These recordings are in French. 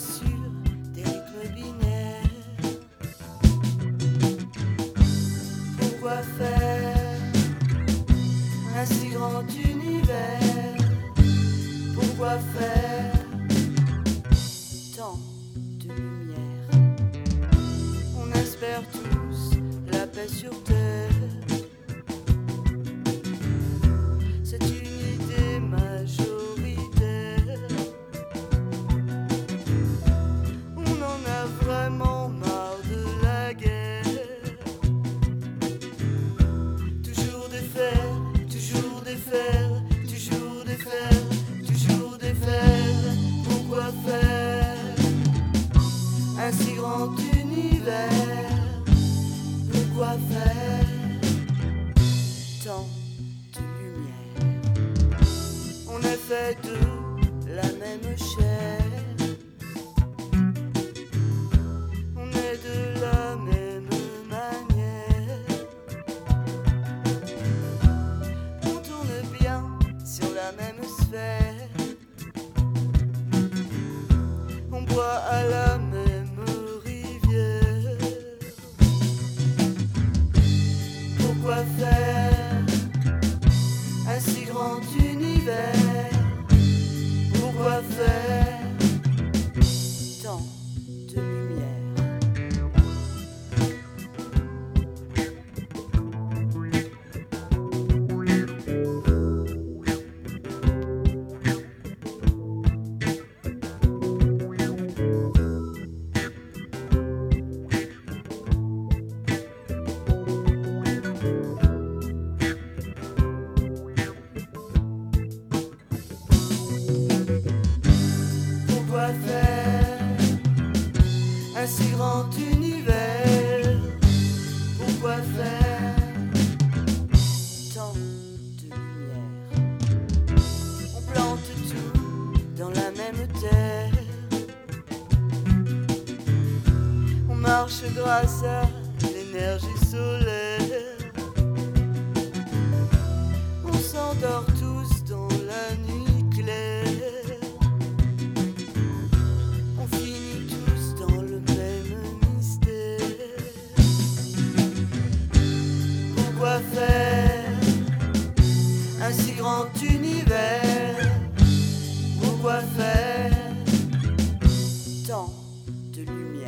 sur des rythmes binaires. Pourquoi faire un si grand univers? Pourquoi faire tant de lumière? On espère tous la paix sur terre. C'est une idée majoritaire. On en a vraiment marre de la guerre. Toujours défaire, toujours défaire, toujours défaire, toujours défaire. Pourquoi faire un si grand univers? Pourquoi faire tant de lumière? On est fait de la même chair. On est de la même manière. On tourne bien sur la même sphère. On boit à la même rivière. Pourquoi faire un si grand univers? Pourquoi faire tant de lumière? Pourquoi faire un si grand univers? Pourquoi faire tant de lumière? On plante tout dans la même terre. On marche grâce à l'énergie solaire. On s'endort tous dans la nuit claire. On finit tous dans le même mystère. Pourquoi faire un si grand univers? Pourquoi faire tant de lumière?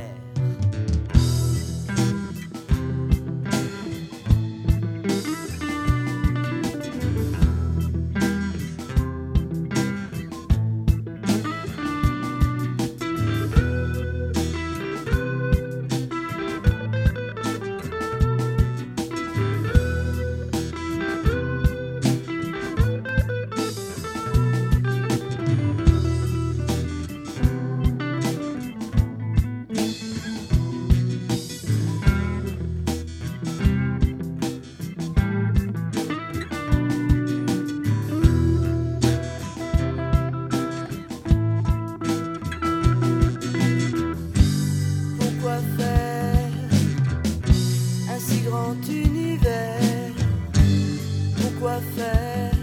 Pourquoi faire un si grand univers? Pourquoi faire